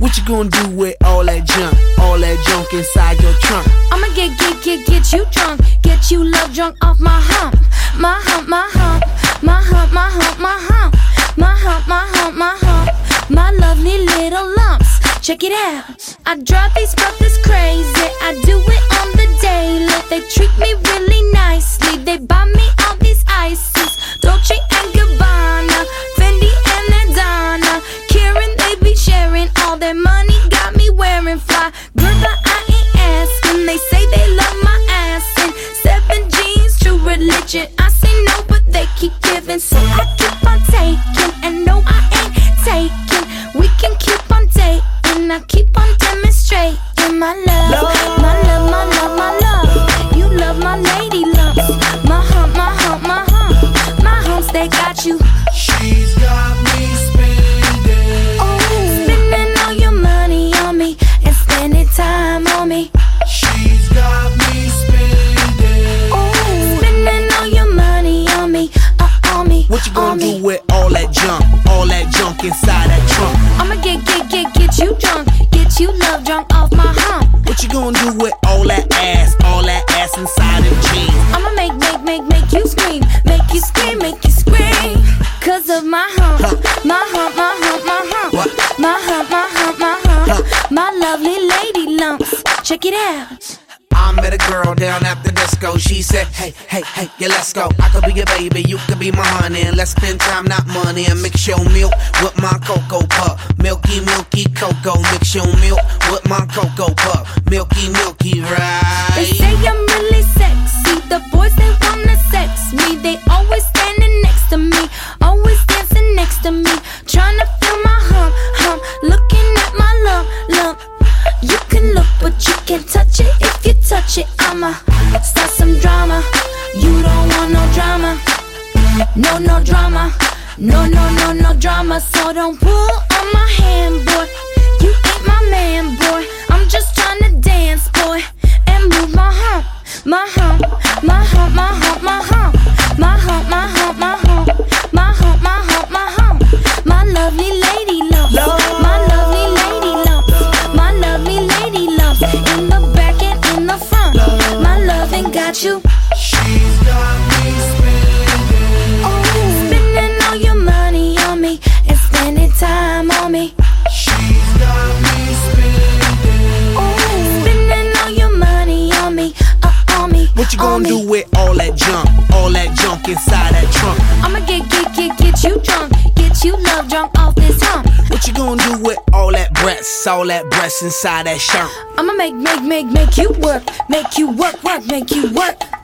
What you gonna do with all that junk inside your trunk? I'ma get you drunk, get you love drunk off my hump, my hump, my hump, my hump, my hump, my hump, my hump, my hump, my hump, my lovely little lumps. Check it out. I drive these brothers crazy. I do it on the daily. They treat me really nicely. They buy me all these ices, Dolce and Gabbana, Fendi and Adana, Karen. They be sharing all their money. Got me wearing fly. Girl, but I ain't asking. They say they love my ass and 7 jeans, true religion. I say no, but they keep giving, so I keep on taking. And no, I ain't taking. We can keep on dating. I keep on demonstrating my love, my love, my love, my love. You love my lady lumps, my hump, my hump, my hump, my humps. They got you. She's got me spending. Oh, spending all your money on me and spending time on me. She's got me spending. Oh, spending all your money on me, on me. What you gonna do with all that junk inside that trunk? I'ma get you drunk, get you love drunk off my hump. What you gonna do with all that ass inside them jeans? I'ma make you scream, make you scream, make you scream. Cause of my hump, my hump, my hump, my hump, what? My hump, my hump, my hump, my lovely lady lumps. Check it out. I met a girl down at the disco. She said, hey, hey, hey, yeah, let's go. I could be your baby, you could be my honey, and let's spend time, not money. And mix your milk with my cocoa puff. Milky, milky cocoa. Mix your milk with my cocoa puff. Milky, milky, right? They say I'm really sexy. The boys, they wanna sex me. They always standing next to me, always dancing next to me, trying to feel my hump, hump, looking at my lump. You can look, but you can't touch it. If you touch it, I'ma start some drama. You don't want no drama. No drama. No drama. So don't pull on my hand, boy. You ain't my man, boy. I'm just trying to dance, boy, and move my hump, my hump, my hump, my hump, my hump, my hump, my hump, my hump, my hump, my hump, my hump, my lovely lady lumps, my lovely lady lumps, my lovely lady lumps, in the back and in the front. My loving got you. She's got me spending. Oh, spending all your money on me and spending time on me. She's got me spending. Oh, spending all your money on me, on me. What you gonna do with all that junk inside that trunk? I'ma get you drunk, get you love drunk off this hump. What you gonna do with all that breasts inside that shirt? I'ma make you work, make you work, make you work.